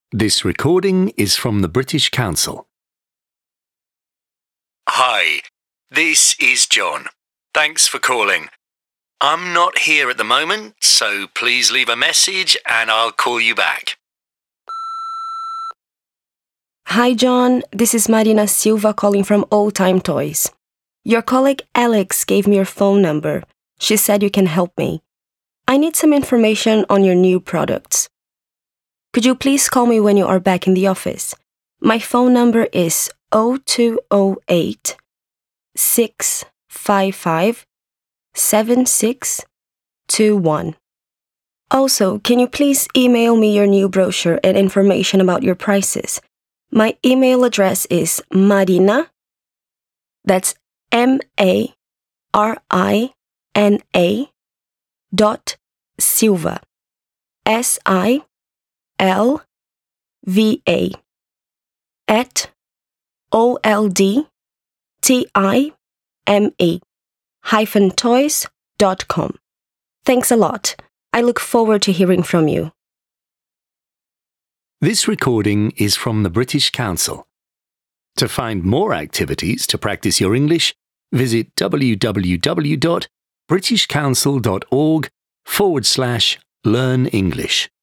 This recording is from the British Council. Hi, this is John. Thanks for calling. I'm not here at the moment, so please leave a message and I'll call you back. Hi, John. This is Marina Silva calling from Old Time Toys. Your colleague Alex gave me your phone number. She said you can help me. I need some information on your new products. Could you please call me when you are back in the office? My phone number is 0208 655 7621. Also, can you please email me your new brochure and information about your prices? My email address is Marina, that's MARINA .Silva, SILVA, at oldtime-toys.com. Thanks a lot. I look forward to hearing from you. This recording is from the British Council. To find more activities to practice your English, visit www.britishcouncil.org/learn English.